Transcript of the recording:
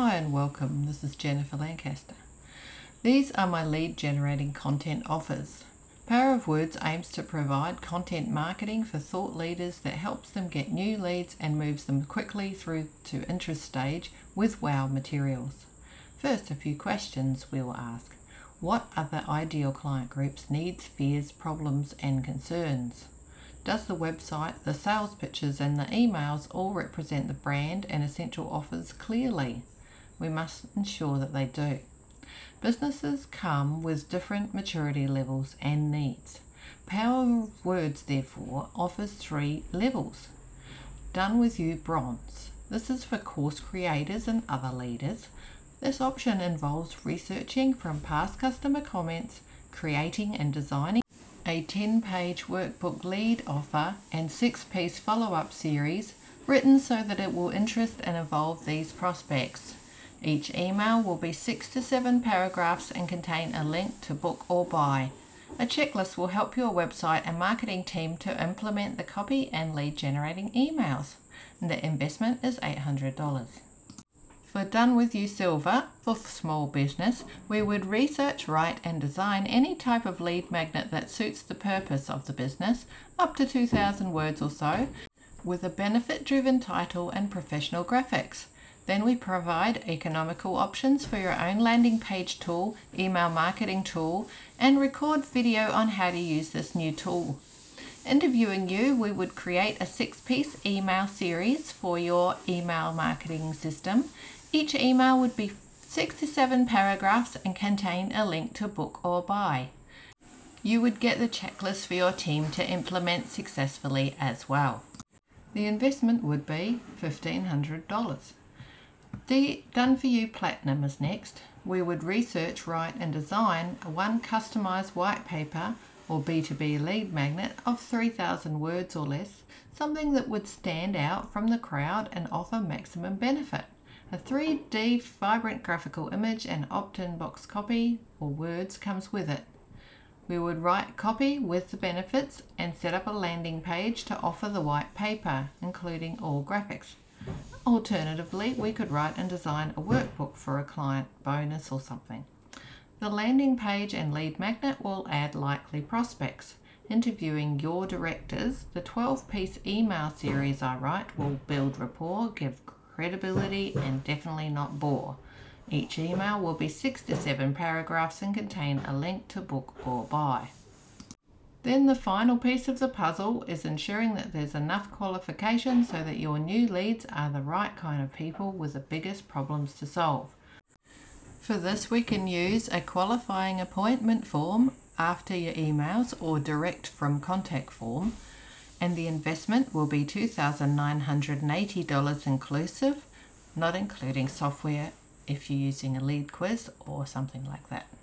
Hi and welcome, this is Jennifer Lancaster. These are my lead generating content offers. Power of Words aims to provide content marketing for thought leaders that helps them get new leads and moves them quickly through to interest stage with wow materials. First, a few questions we will ask. What are the ideal client group's needs, fears, problems and concerns? Does the website, the sales pitches and the emails all represent the brand and essential offers clearly? We must ensure that they do. Businesses come with different maturity levels and needs. Power of Words, therefore, offers 3 levels. Done with You Bronze. This is for course creators and other leaders. This option involves researching from past customer comments, creating and designing a 10-page workbook lead offer and 6-piece follow-up series written so that it will interest and involve these prospects. Each email will be 6 to 7 paragraphs and contain a link to book or buy. A checklist will help your website and marketing team to implement the copy and lead generating emails. And the investment is $800. For Done With You Silver, for small business, we would research, write and design any type of lead magnet that suits the purpose of the business, up to 2,000 words or so, with a benefit-driven title and professional graphics. Then we provide economical options for your own landing page tool, email marketing tool, and record video on how to use this new tool. Interviewing You, we would create a 6-piece email series for your email marketing system. Each email would be 6 to 7 paragraphs and contain a link to book or buy. You would get the checklist for your team to implement successfully as well. The investment would be $1,500. The Done For You Platinum is next. We would research, write and design one customized white paper or B2B lead magnet of 3,000 words or less, something that would stand out from the crowd and offer maximum benefit. A 3D vibrant graphical image and opt-in box copy or words comes with it. We would write copy with the benefits and set up a landing page to offer the white paper, including all graphics. Alternatively, we could write and design a workbook for a client bonus or something. The landing page and lead magnet will add likely prospects. Interviewing Your Directors, the 12-piece email series I write will build rapport, give credibility and definitely not bore. Each email will be 6 to 7 paragraphs and contain a link to book or buy. Then the final piece of the puzzle is ensuring that there's enough qualification so that your new leads are the right kind of people with the biggest problems to solve. For this, we can use a qualifying appointment form after your emails or direct from contact form, and the investment will be $2,980 inclusive, not including software if you're using a lead quiz or something like that.